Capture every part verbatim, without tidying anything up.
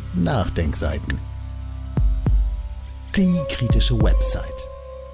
Nachdenkseiten. Die kritische Website.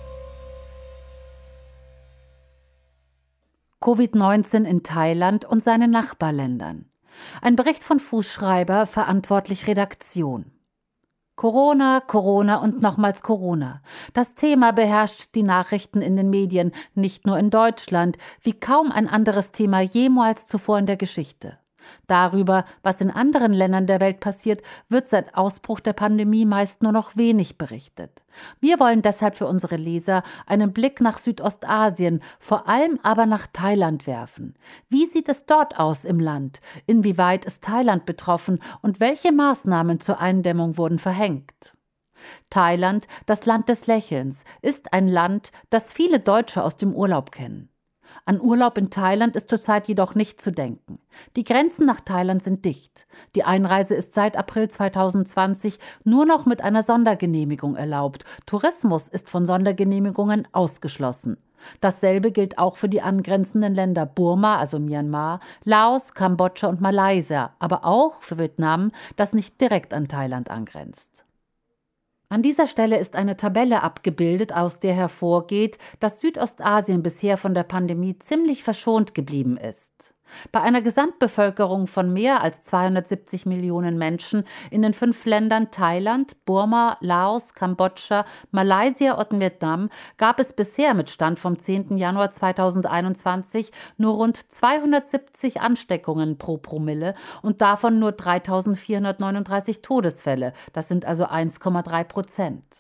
Covid neunzehn in Thailand und seinen Nachbarländern. Ein Bericht von Fußschreiber, verantwortlich Redaktion. Corona, Corona und nochmals Corona. Das Thema beherrscht die Nachrichten in den Medien, nicht nur in Deutschland, wie kaum ein anderes Thema jemals zuvor in der Geschichte. Darüber, was in anderen Ländern der Welt passiert, wird seit Ausbruch der Pandemie meist nur noch wenig berichtet. Wir wollen deshalb für unsere Leser einen Blick nach Südostasien, vor allem aber nach Thailand werfen. Wie sieht es dort aus im Land? Inwieweit ist Thailand betroffen und welche Maßnahmen zur Eindämmung wurden verhängt? Thailand, das Land des Lächelns, ist ein Land, das viele Deutsche aus dem Urlaub kennen. An Urlaub in Thailand ist zurzeit jedoch nicht zu denken. Die Grenzen nach Thailand sind dicht. Die Einreise ist seit April zweitausendzwanzig nur noch mit einer Sondergenehmigung erlaubt. Tourismus ist von Sondergenehmigungen ausgeschlossen. Dasselbe gilt auch für die angrenzenden Länder Burma, also Myanmar, Laos, Kambodscha und Malaysia, aber auch für Vietnam, das nicht direkt an Thailand angrenzt. An dieser Stelle ist eine Tabelle abgebildet, aus der hervorgeht, dass Südostasien bisher von der Pandemie ziemlich verschont geblieben ist. Bei einer Gesamtbevölkerung von mehr als zweihundertsiebzig Millionen Menschen in den fünf Ländern Thailand, Burma, Laos, Kambodscha, Malaysia und Vietnam gab es bisher mit Stand vom zehnten Januar zweitausendeinundzwanzig nur rund zweihundertsiebzig Ansteckungen pro Promille und davon nur dreitausendvierhundertneununddreißig Todesfälle. Das sind also eins Komma drei Prozent.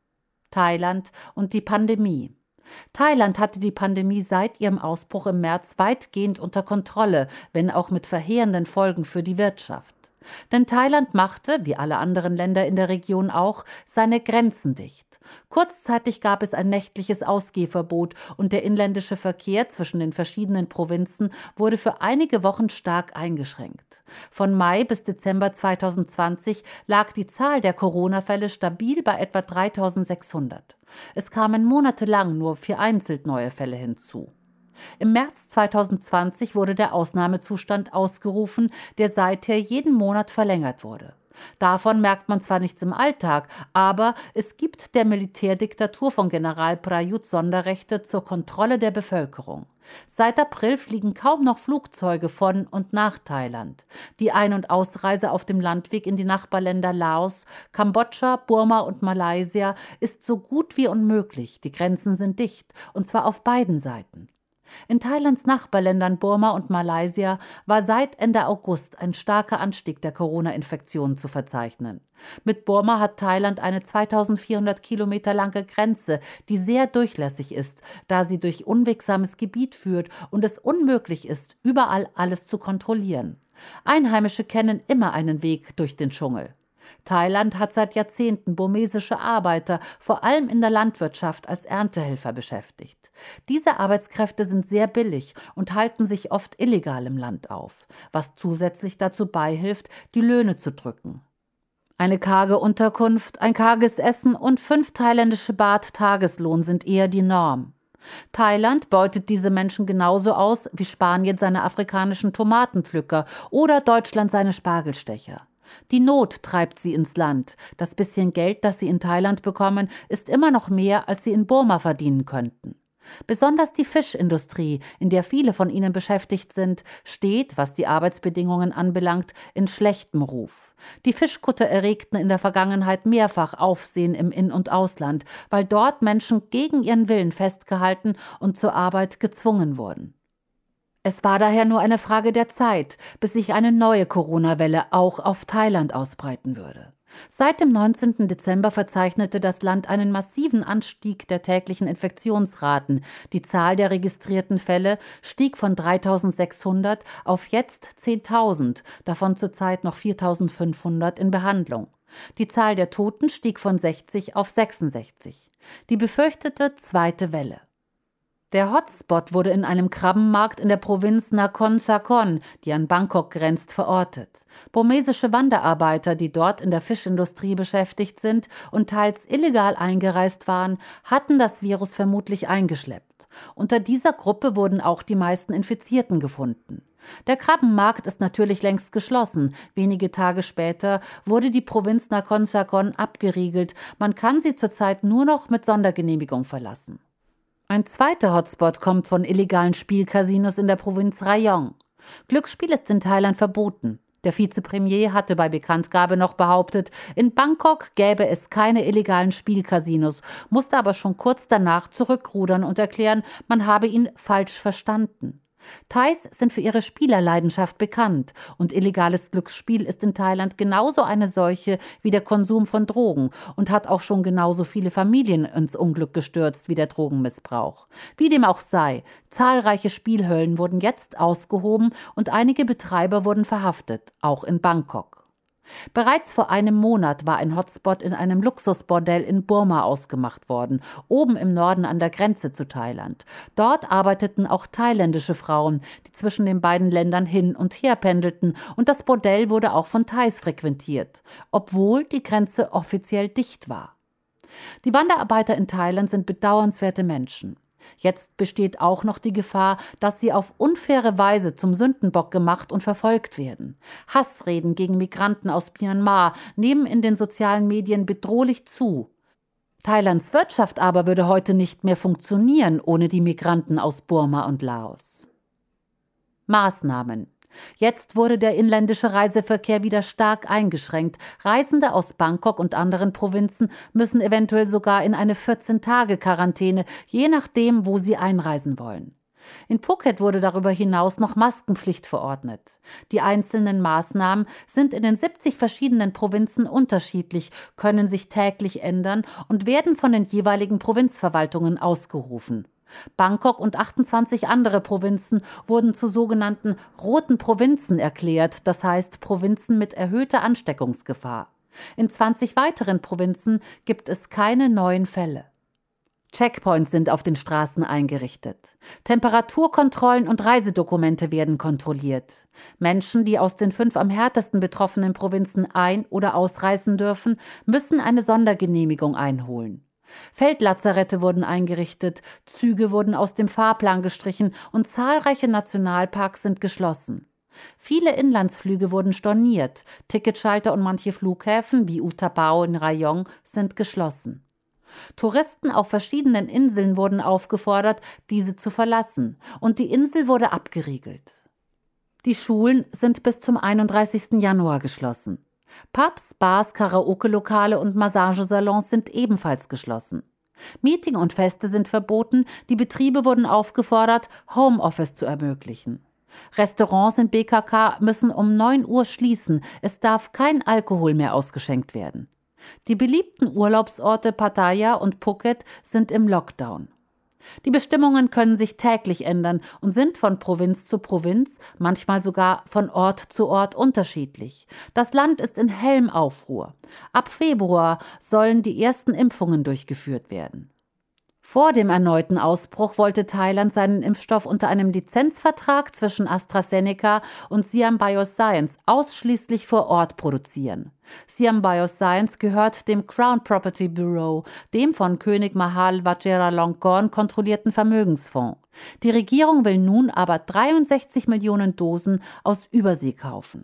Thailand und die Pandemie. Thailand hatte die Pandemie seit ihrem Ausbruch im März weitgehend unter Kontrolle, wenn auch mit verheerenden Folgen für die Wirtschaft. Denn Thailand machte, wie alle anderen Länder in der Region auch, seine Grenzen dicht. Kurzzeitig gab es ein nächtliches Ausgehverbot und der inländische Verkehr zwischen den verschiedenen Provinzen wurde für einige Wochen stark eingeschränkt. Von Mai bis Dezember zweitausendzwanzig lag die Zahl der Corona-Fälle stabil bei etwa dreitausendsechshundert. Es kamen monatelang nur vereinzelt neue Fälle hinzu. Im März zweitausendzwanzig wurde der Ausnahmezustand ausgerufen, der seither jeden Monat verlängert wurde. Davon merkt man zwar nichts im Alltag, aber es gibt der Militärdiktatur von General Prayut Sonderrechte zur Kontrolle der Bevölkerung. Seit April fliegen kaum noch Flugzeuge von und nach Thailand. Die Ein- und Ausreise auf dem Landweg in die Nachbarländer Laos, Kambodscha, Burma und Malaysia ist so gut wie unmöglich. Die Grenzen sind dicht, und zwar auf beiden Seiten. In Thailands Nachbarländern Burma und Malaysia war seit Ende August ein starker Anstieg der Corona-Infektionen zu verzeichnen. Mit Burma hat Thailand eine zweitausendvierhundert Kilometer lange Grenze, die sehr durchlässig ist, da sie durch unwegsames Gebiet führt und es unmöglich ist, überall alles zu kontrollieren. Einheimische kennen immer einen Weg durch den Dschungel. Thailand hat seit Jahrzehnten burmesische Arbeiter, vor allem in der Landwirtschaft, als Erntehelfer beschäftigt. Diese Arbeitskräfte sind sehr billig und halten sich oft illegal im Land auf, was zusätzlich dazu beihilft, die Löhne zu drücken. Eine karge Unterkunft, ein karges Essen und fünf thailändische Baht Tageslohn sind eher die Norm. Thailand beutet diese Menschen genauso aus wie Spanien seine afrikanischen Tomatenpflücker oder Deutschland seine Spargelstecher. Die Not treibt sie ins Land. Das bisschen Geld, das sie in Thailand bekommen, ist immer noch mehr, als sie in Burma verdienen könnten. Besonders die Fischindustrie, in der viele von ihnen beschäftigt sind, steht, was die Arbeitsbedingungen anbelangt, in schlechtem Ruf. Die Fischkutter erregten in der Vergangenheit mehrfach Aufsehen im In- und Ausland, weil dort Menschen gegen ihren Willen festgehalten und zur Arbeit gezwungen wurden. Es war daher nur eine Frage der Zeit, bis sich eine neue Corona-Welle auch auf Thailand ausbreiten würde. Seit dem neunzehnten Dezember verzeichnete das Land einen massiven Anstieg der täglichen Infektionsraten. Die Zahl der registrierten Fälle stieg von dreitausendsechshundert auf jetzt zehntausend, davon zurzeit noch viertausendfünfhundert in Behandlung. Die Zahl der Toten stieg von sechzig auf sechsundsechzig. Die befürchtete zweite Welle. Der Hotspot wurde in einem Krabbenmarkt in der Provinz Nakhon Sakhon, die an Bangkok grenzt, verortet. Burmesische Wanderarbeiter, die dort in der Fischindustrie beschäftigt sind und teils illegal eingereist waren, hatten das Virus vermutlich eingeschleppt. gemacht. Unter dieser Gruppe wurden auch die meisten Infizierten gefunden. Der Krabbenmarkt ist natürlich längst geschlossen. Wenige Tage später wurde die Provinz Nakhon Sakhon abgeriegelt. Man kann sie zurzeit nur noch mit Sondergenehmigung verlassen. Ein zweiter Hotspot kommt von illegalen Spielcasinos in der Provinz Rayong. Glücksspiel ist in Thailand verboten. Der Vizepremier hatte bei Bekanntgabe noch behauptet, in Bangkok gäbe es keine illegalen Spielcasinos, musste aber schon kurz danach zurückrudern und erklären, man habe ihn falsch verstanden. Thais sind für ihre Spielerleidenschaft bekannt und illegales Glücksspiel ist in Thailand genauso eine Seuche wie der Konsum von Drogen und hat auch schon genauso viele Familien ins Unglück gestürzt wie der Drogenmissbrauch. Wie dem auch sei, zahlreiche Spielhöllen wurden jetzt ausgehoben und einige Betreiber wurden verhaftet, auch in Bangkok. Bereits vor einem Monat war ein Hotspot in einem Luxusbordell in Burma ausgemacht worden, oben im Norden an der Grenze zu Thailand. Dort arbeiteten auch thailändische Frauen, die zwischen den beiden Ländern hin und her pendelten, und das Bordell wurde auch von Thais frequentiert, obwohl die Grenze offiziell dicht war. Die Wanderarbeiter in Thailand sind bedauernswerte Menschen. Jetzt besteht auch noch die Gefahr, dass sie auf unfaire Weise zum Sündenbock gemacht und verfolgt werden. Hassreden gegen Migranten aus Myanmar nehmen in den sozialen Medien bedrohlich zu. Thailands Wirtschaft aber würde heute nicht mehr funktionieren ohne die Migranten aus Burma und Laos. Maßnahmen. Jetzt wurde der inländische Reiseverkehr wieder stark eingeschränkt. Reisende aus Bangkok und anderen Provinzen müssen eventuell sogar in eine vierzehn-Tage-Quarantäne, je nachdem, wo sie einreisen wollen. In Phuket wurde darüber hinaus noch Maskenpflicht verordnet. Die einzelnen Maßnahmen sind in den siebzig verschiedenen Provinzen unterschiedlich, können sich täglich ändern und werden von den jeweiligen Provinzverwaltungen ausgerufen. Bangkok und achtundzwanzig andere Provinzen wurden zu sogenannten roten Provinzen erklärt, das heißt Provinzen mit erhöhter Ansteckungsgefahr. In zwanzig weiteren Provinzen gibt es keine neuen Fälle. Checkpoints sind auf den Straßen eingerichtet. Temperaturkontrollen und Reisedokumente werden kontrolliert. Menschen, die aus den fünf am härtesten betroffenen Provinzen ein- oder ausreisen dürfen, müssen eine Sondergenehmigung einholen. Feldlazarette wurden eingerichtet, Züge wurden aus dem Fahrplan gestrichen und zahlreiche Nationalparks sind geschlossen. Viele Inlandsflüge wurden storniert, Ticketschalter und manche Flughäfen wie Utapao in Rayong sind geschlossen. Touristen auf verschiedenen Inseln wurden aufgefordert, diese zu verlassen, und die Insel wurde abgeriegelt. Die Schulen sind bis zum einunddreißigsten Januar geschlossen. Pubs, Bars, Karaoke-Lokale und Massagesalons sind ebenfalls geschlossen. Meeting und Feste sind verboten, die Betriebe wurden aufgefordert, Homeoffice zu ermöglichen. Restaurants in B K K müssen um neun Uhr schließen, es darf kein Alkohol mehr ausgeschenkt werden. Die beliebten Urlaubsorte Pattaya und Phuket sind im Lockdown. Die Bestimmungen können sich täglich ändern und sind von Provinz zu Provinz, manchmal sogar von Ort zu Ort unterschiedlich. Das Land ist in hellem Aufruhr. Ab Februar sollen die ersten Impfungen durchgeführt werden. Vor dem erneuten Ausbruch wollte Thailand seinen Impfstoff unter einem Lizenzvertrag zwischen AstraZeneca und Siam Bioscience ausschließlich vor Ort produzieren. Siam Bioscience gehört dem Crown Property Bureau, dem von König Mahal Vajiralongkorn kontrollierten Vermögensfonds. Die Regierung will nun aber dreiundsechzig Millionen Dosen aus Übersee kaufen.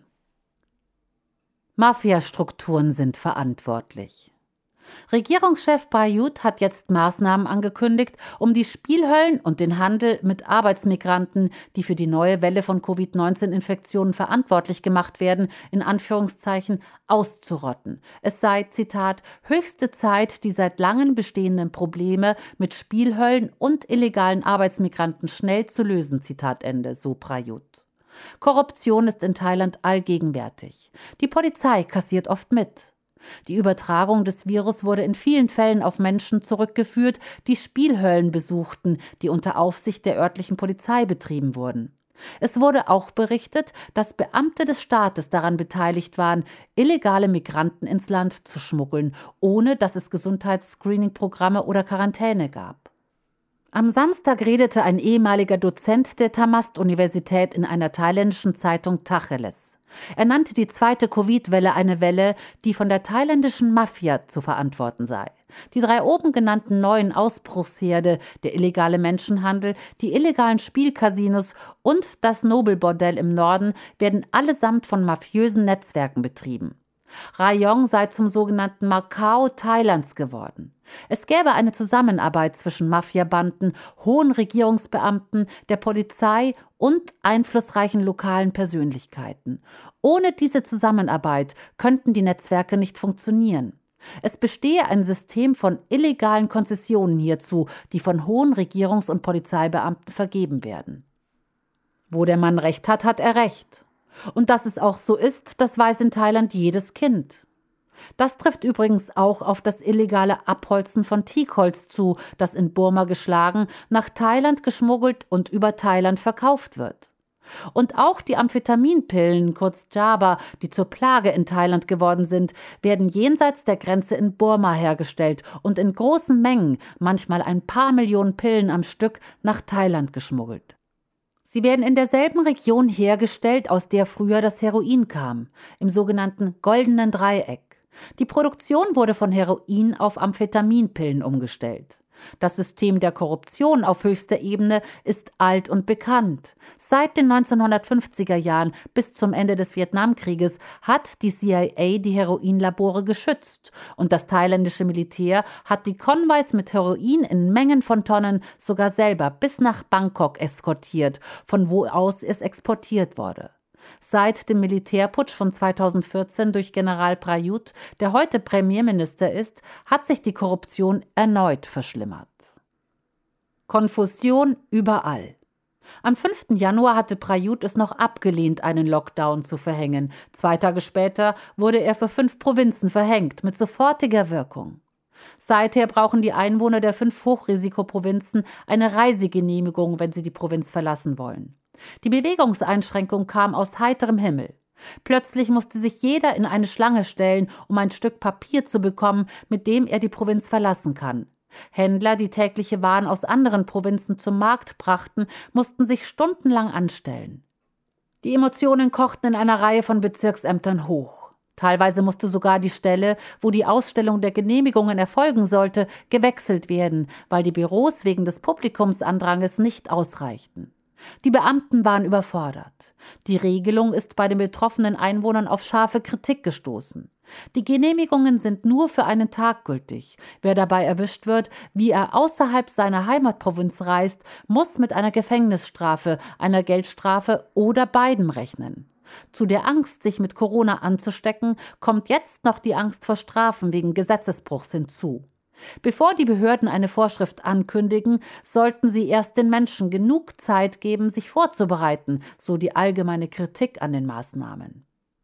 Mafiastrukturen sind verantwortlich. Regierungschef Prayut hat jetzt Maßnahmen angekündigt, um die Spielhöllen und den Handel mit Arbeitsmigranten, die für die neue Welle von Covid neunzehn Infektionen verantwortlich gemacht werden, in Anführungszeichen auszurotten. Es sei, Zitat, höchste Zeit, die seit langem bestehenden Probleme mit Spielhöllen und illegalen Arbeitsmigranten schnell zu lösen, Zitat Ende, so Prayut. Korruption ist in Thailand allgegenwärtig. Die Polizei kassiert oft mit. Die Übertragung des Virus wurde in vielen Fällen auf Menschen zurückgeführt, die Spielhöllen besuchten, die unter Aufsicht der örtlichen Polizei betrieben wurden. Es wurde auch berichtet, dass Beamte des Staates daran beteiligt waren, illegale Migranten ins Land zu schmuggeln, ohne dass es Gesundheitsscreening-Programme oder Quarantäne gab. Am Samstag redete ein ehemaliger Dozent der Thammasat-Universität in einer thailändischen Zeitung Tacheles. Er nannte die zweite Covid-Welle eine Welle, die von der thailändischen Mafia zu verantworten sei. Die drei oben genannten neuen Ausbruchsherde, der illegale Menschenhandel, die illegalen Spielcasinos und das Nobelbordell im Norden, werden allesamt von mafiösen Netzwerken betrieben. Rayong sei zum sogenannten Macau Thailands geworden. Es gäbe eine Zusammenarbeit zwischen Mafiabanden, hohen Regierungsbeamten, der Polizei und einflussreichen lokalen Persönlichkeiten. Ohne diese Zusammenarbeit könnten die Netzwerke nicht funktionieren. Es bestehe ein System von illegalen Konzessionen hierzu, die von hohen Regierungs- und Polizeibeamten vergeben werden. Wo der Mann recht hat, hat er recht. Und dass es auch so ist, das weiß in Thailand jedes Kind. Das trifft übrigens auch auf das illegale Abholzen von Teakholz zu, das in Burma geschlagen, nach Thailand geschmuggelt und über Thailand verkauft wird. Und auch die Amphetaminpillen, kurz Java, die zur Plage in Thailand geworden sind, werden jenseits der Grenze in Burma hergestellt und in großen Mengen, manchmal ein paar Millionen Pillen am Stück, nach Thailand geschmuggelt. Sie werden in derselben Region hergestellt, aus der früher das Heroin kam, im sogenannten Goldenen Dreieck. Die Produktion wurde von Heroin auf Amphetaminpillen umgestellt. Das System der Korruption auf höchster Ebene ist alt und bekannt. Seit den neunzehnhundertfünfziger Jahren bis zum Ende des Vietnamkrieges hat die C I A die Heroinlabore geschützt und das thailändische Militär hat die Konvois mit Heroin in Mengen von Tonnen sogar selber bis nach Bangkok eskortiert, von wo aus es exportiert wurde. Seit dem Militärputsch von zweitausendvierzehn durch General Prayut, der heute Premierminister ist, hat sich die Korruption erneut verschlimmert. Konfusion überall. Am fünften Januar hatte Prayut es noch abgelehnt, einen Lockdown zu verhängen. Zwei Tage später wurde er für fünf Provinzen verhängt, mit sofortiger Wirkung. Seither brauchen die Einwohner der fünf Hochrisikoprovinzen eine Reisegenehmigung, wenn sie die Provinz verlassen wollen. Die Bewegungseinschränkung kam aus heiterem Himmel. Plötzlich musste sich jeder in eine Schlange stellen, um ein Stück Papier zu bekommen, mit dem er die Provinz verlassen kann. Händler, die tägliche Waren aus anderen Provinzen zum Markt brachten, mussten sich stundenlang anstellen. Die Emotionen kochten in einer Reihe von Bezirksämtern hoch. Teilweise musste sogar die Stelle, wo die Ausstellung der Genehmigungen erfolgen sollte, gewechselt werden, weil die Büros wegen des Publikumsandranges nicht ausreichten. Die Beamten waren überfordert. Die Regelung ist bei den betroffenen Einwohnern auf scharfe Kritik gestoßen. Die Genehmigungen sind nur für einen Tag gültig. Wer dabei erwischt wird, wie er außerhalb seiner Heimatprovinz reist, muss mit einer Gefängnisstrafe, einer Geldstrafe oder beidem rechnen. Zu der Angst, sich mit Corona anzustecken, kommt jetzt noch die Angst vor Strafen wegen Gesetzesbruchs hinzu. Bevor die Behörden eine Vorschrift ankündigen, sollten sie erst den Menschen genug Zeit geben, sich vorzubereiten, so die allgemeine Kritik an den Maßnahmen.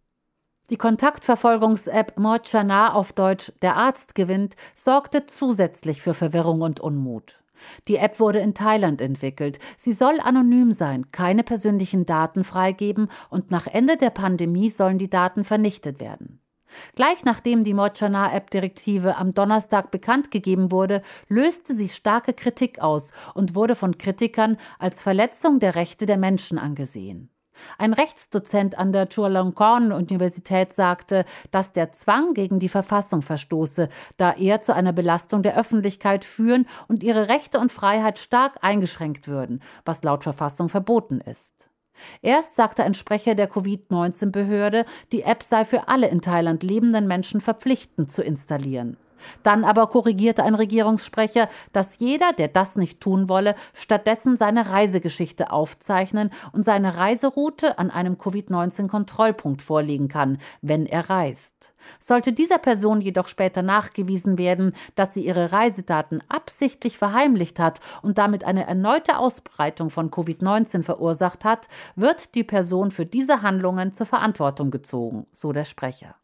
Die Kontaktverfolgungs-App Mochana, auf Deutsch Der Arzt gewinnt, sorgte zusätzlich für Verwirrung und Unmut. Die App wurde in Thailand entwickelt. Sie soll anonym sein, keine persönlichen Daten freigeben und nach Ende der Pandemie sollen die Daten vernichtet werden. Gleich nachdem die Mochana-App-Direktive am Donnerstag bekannt gegeben wurde, löste sie starke Kritik aus und wurde von Kritikern als Verletzung der Rechte der Menschen angesehen. Ein Rechtsdozent an der Chulalongkorn-Universität sagte, dass der Zwang gegen die Verfassung verstoße, da er zu einer Belastung der Öffentlichkeit führen und ihre Rechte und Freiheit stark eingeschränkt würden, was laut Verfassung verboten ist. Erst sagte ein Sprecher der Covid neunzehn Behörde, die App sei für alle in Thailand lebenden Menschen verpflichtend zu installieren. Dann aber korrigierte ein Regierungssprecher, dass jeder, der das nicht tun wolle, stattdessen seine Reisegeschichte aufzeichnen und seine Reiseroute an einem Covid neunzehn Kontrollpunkt vorlegen kann, wenn er reist. Sollte dieser Person jedoch später nachgewiesen werden, dass sie ihre Reisedaten absichtlich verheimlicht hat und damit eine erneute Ausbreitung von Covid neunzehn verursacht hat, wird die Person für diese Handlungen zur Verantwortung gezogen, so der Sprecher.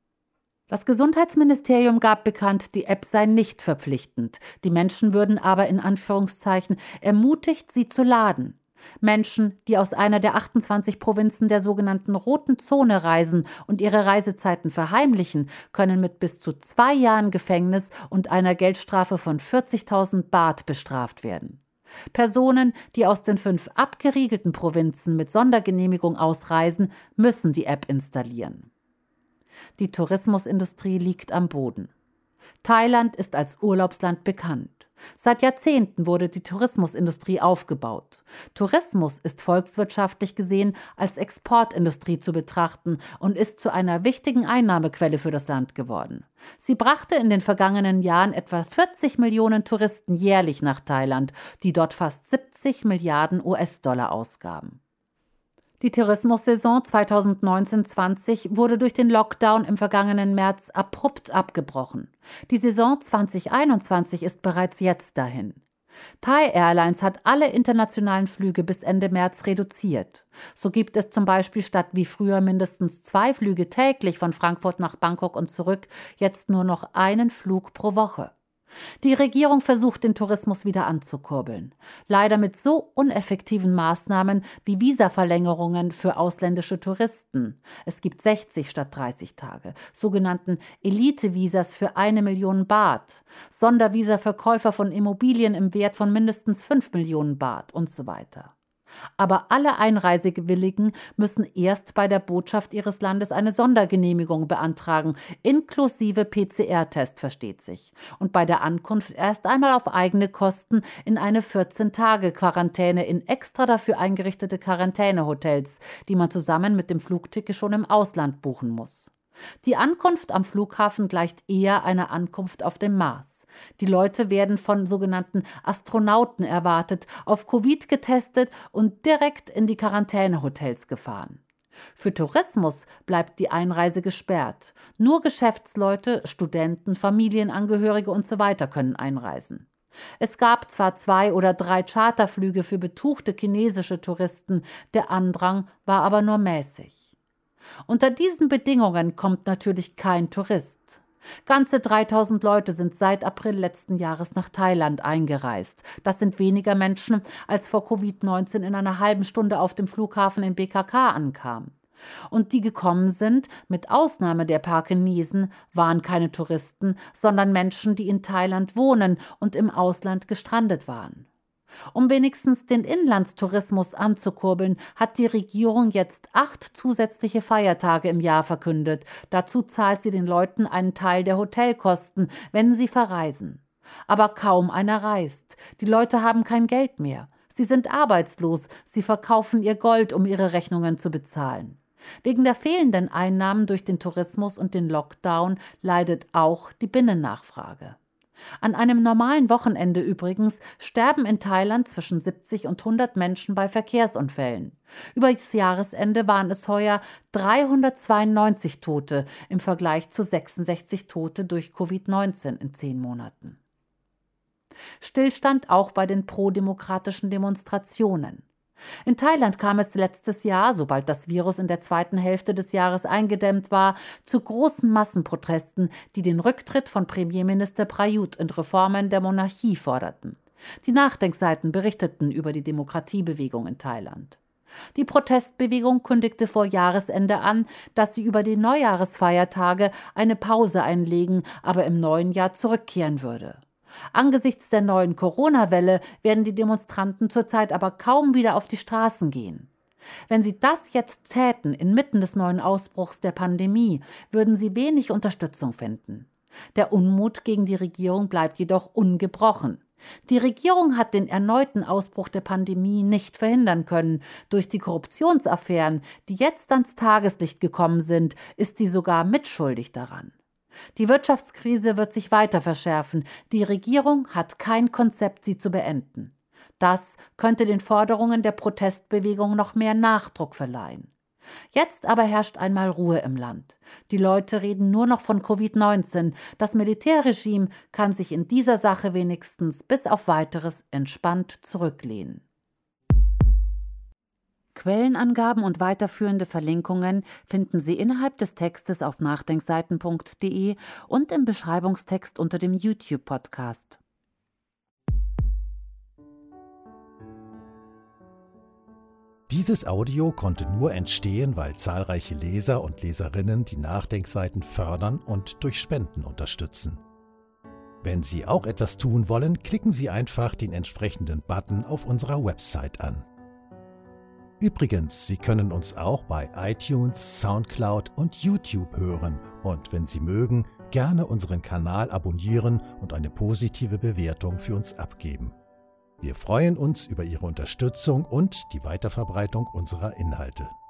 Das Gesundheitsministerium gab bekannt, die App sei nicht verpflichtend. Die Menschen würden aber in Anführungszeichen ermutigt, sie zu laden. Menschen, die aus einer der achtundzwanzig Provinzen der sogenannten Roten Zone reisen und ihre Reisezeiten verheimlichen, können mit bis zu zwei Jahren Gefängnis und einer Geldstrafe von vierzigtausend Baht bestraft werden. Personen, die aus den fünf abgeriegelten Provinzen mit Sondergenehmigung ausreisen, müssen die App installieren. Die Tourismusindustrie liegt am Boden. Thailand ist als Urlaubsland bekannt. Seit Jahrzehnten wurde die Tourismusindustrie aufgebaut. Tourismus ist volkswirtschaftlich gesehen als Exportindustrie zu betrachten und ist zu einer wichtigen Einnahmequelle für das Land geworden. Sie brachte in den vergangenen Jahren etwa vierzig Millionen Touristen jährlich nach Thailand, die dort fast siebzig Milliarden U S-Dollar ausgaben. Die Tourismussaison zweitausendneunzehn zwanzig wurde durch den Lockdown im vergangenen März abrupt abgebrochen. Die Saison zweitausendeinundzwanzig ist bereits jetzt dahin. Thai Airlines hat alle internationalen Flüge bis Ende März reduziert. So gibt es zum Beispiel statt wie früher mindestens zwei Flüge täglich von Frankfurt nach Bangkok und zurück jetzt nur noch einen Flug pro Woche. Die Regierung versucht, den Tourismus wieder anzukurbeln. Leider mit so uneffektiven Maßnahmen wie Visaverlängerungen für ausländische Touristen. Es gibt sechzig statt dreißig Tage, sogenannten Elite-Visas für eine Million Baht, Sondervisa für Käufer von Immobilien im Wert von mindestens fünf Millionen Baht und so weiter. Aber alle Einreisewilligen müssen erst bei der Botschaft ihres Landes eine Sondergenehmigung beantragen, inklusive P C R-Test, versteht sich. Und bei der Ankunft erst einmal auf eigene Kosten in eine vierzehn-Tage-Quarantäne in extra dafür eingerichtete Quarantänehotels, die man zusammen mit dem Flugticket schon im Ausland buchen muss. Die Ankunft am Flughafen gleicht eher einer Ankunft auf dem Mars. Die Leute werden von sogenannten Astronauten erwartet, auf Covid getestet und direkt in die Quarantänehotels gefahren. Für Tourismus bleibt die Einreise gesperrt. Nur Geschäftsleute, Studenten, Familienangehörige und so weiter können einreisen. Es gab zwar zwei oder drei Charterflüge für betuchte chinesische Touristen, der Andrang war aber nur mäßig. Unter diesen Bedingungen kommt natürlich kein Tourist. Ganze dreitausend Leute sind seit April letzten Jahres nach Thailand eingereist. Das sind weniger Menschen, als vor Covid neunzehn in einer halben Stunde auf dem Flughafen in B K K ankamen. Und die gekommen sind, mit Ausnahme der paar Chinesen, waren keine Touristen, sondern Menschen, die in Thailand wohnen und im Ausland gestrandet waren. Um wenigstens den Inlandstourismus anzukurbeln, hat die Regierung jetzt acht zusätzliche Feiertage im Jahr verkündet. Dazu zahlt sie den Leuten einen Teil der Hotelkosten, wenn sie verreisen. Aber kaum einer reist. Die Leute haben kein Geld mehr. Sie sind arbeitslos. Sie verkaufen ihr Gold, um ihre Rechnungen zu bezahlen. Wegen der fehlenden Einnahmen durch den Tourismus und den Lockdown leidet auch die Binnennachfrage. An einem normalen Wochenende übrigens sterben in Thailand zwischen siebzig und hundert Menschen bei Verkehrsunfällen. Über das Jahresende waren es heuer dreihundertzweiundneunzig Tote im Vergleich zu sechsundsechzig Tote durch Covid neunzehn in zehn Monaten. Stillstand auch bei den prodemokratischen Demonstrationen. In Thailand kam es letztes Jahr, sobald das Virus in der zweiten Hälfte des Jahres eingedämmt war, zu großen Massenprotesten, die den Rücktritt von Premierminister Prayut und Reformen der Monarchie forderten. Die Nachdenkseiten berichteten über die Demokratiebewegung in Thailand. Die Protestbewegung kündigte vor Jahresende an, dass sie über die Neujahresfeiertage eine Pause einlegen, aber im neuen Jahr zurückkehren würde. Angesichts der neuen Corona-Welle werden die Demonstranten zurzeit aber kaum wieder auf die Straßen gehen. Wenn sie das jetzt täten, inmitten des neuen Ausbruchs der Pandemie, würden sie wenig Unterstützung finden. Der Unmut gegen die Regierung bleibt jedoch ungebrochen. Die Regierung hat den erneuten Ausbruch der Pandemie nicht verhindern können. Durch die Korruptionsaffären, die jetzt ans Tageslicht gekommen sind, ist sie sogar mitschuldig daran. Die Wirtschaftskrise wird sich weiter verschärfen. Die Regierung hat kein Konzept, sie zu beenden. Das könnte den Forderungen der Protestbewegung noch mehr Nachdruck verleihen. Jetzt aber herrscht einmal Ruhe im Land. Die Leute reden nur noch von Covid neunzehn. Das Militärregime kann sich in dieser Sache wenigstens bis auf Weiteres entspannt zurücklehnen. Quellenangaben und weiterführende Verlinkungen finden Sie innerhalb des Textes auf nachdenkseiten punkt de und im Beschreibungstext unter dem YouTube-Podcast. Dieses Audio konnte nur entstehen, weil zahlreiche Leser und Leserinnen die Nachdenkseiten fördern und durch Spenden unterstützen. Wenn Sie auch etwas tun wollen, klicken Sie einfach den entsprechenden Button auf unserer Website an. Übrigens, Sie können uns auch bei iTunes, Soundcloud und YouTube hören und wenn Sie mögen, gerne unseren Kanal abonnieren und eine positive Bewertung für uns abgeben. Wir freuen uns über Ihre Unterstützung und die Weiterverbreitung unserer Inhalte.